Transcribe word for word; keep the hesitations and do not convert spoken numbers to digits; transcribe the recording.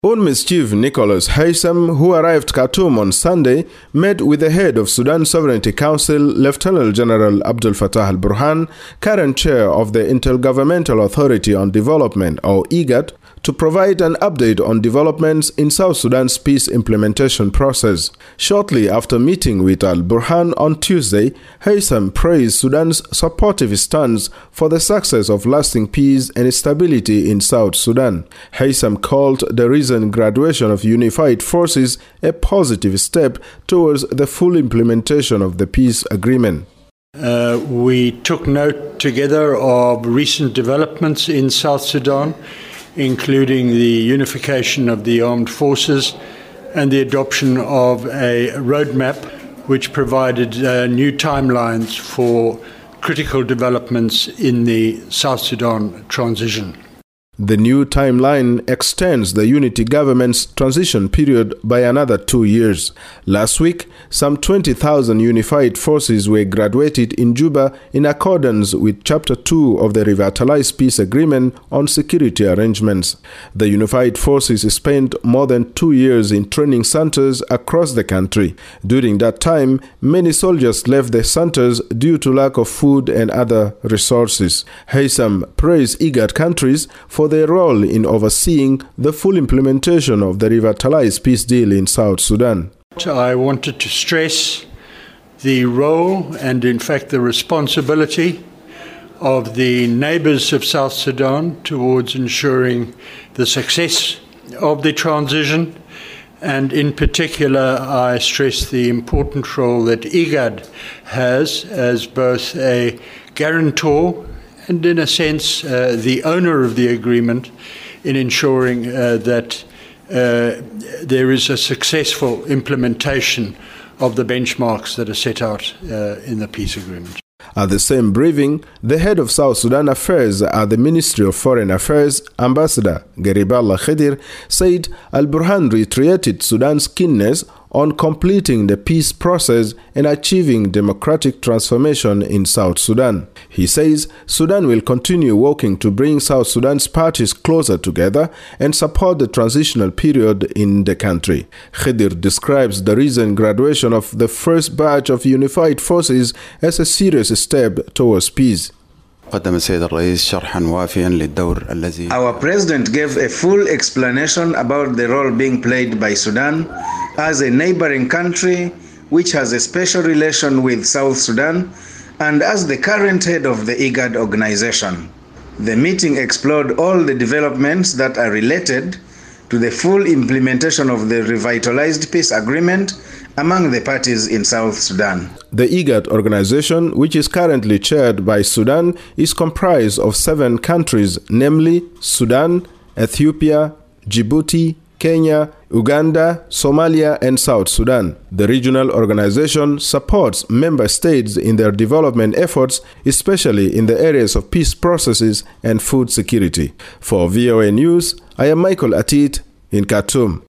UNMISS Chief Nicholas Haysom, who arrived Khartoum on Sunday, met with the head of Sudan Sovereignty Council, Lieutenant General Abdel Fattah al-Burhan, current chair of the Intergovernmental Authority on Development, or IGAD, to provide an update on developments in South Sudan's peace implementation process. Shortly after meeting with al-Burhan on Tuesday, Haysom praised Sudan's supportive stance for the success of lasting peace and stability in South Sudan. Haysom called the recent graduation of unified forces a positive step towards the full implementation of the peace agreement. Uh, we took note together of recent developments in South Sudan, including the unification of the armed forces and the adoption of a roadmap which provided uh, new timelines for critical developments in the South Sudan transition. The new timeline extends the unity government's transition period by another two years. Last week, some twenty thousand unified forces were graduated in Juba in accordance with Chapter two of the Revitalized Peace Agreement on Security Arrangements. The unified forces spent more than two years in training centers across the country. During that time, many soldiers left the centers due to lack of food and other resources. Haysom praised IGAD countries for their role in overseeing the full implementation of the revitalized peace deal in South Sudan. I wanted to stress the role and, in fact, the responsibility of the neighbors of South Sudan towards ensuring the success of the transition. And in particular, I stress the important role that IGAD has as both a guarantor and, in a sense, uh, the owner of the agreement in ensuring uh, that uh, there is a successful implementation of the benchmarks that are set out uh, in the peace agreement. At the same briefing, the head of South Sudan Affairs at the Ministry of Foreign Affairs, Ambassador Gariballah Khadir, said al-Burhan reiterated Sudan's keenness on completing the peace process and achieving democratic transformation in South Sudan. He says Sudan will continue working to bring South Sudan's parties closer together and support the transitional period in the country. Khadir describes the recent graduation of the first batch of unified forces as a serious step towards peace. Our president gave a full explanation about the role being played by Sudan as a neighboring country which has a special relation with South Sudan and as the current head of the IGAD organization. The meeting explored all the developments that are related to the full implementation of the revitalized peace agreement among the parties in South Sudan. The IGAD organization, which is currently chaired by Sudan, is comprised of seven countries, namely Sudan, Ethiopia, Djibouti, Kenya, Uganda, Somalia, and South Sudan. The regional organization supports member states in their development efforts, especially in the areas of peace processes and food security. For V O A News, I am Michael Atit in Khartoum.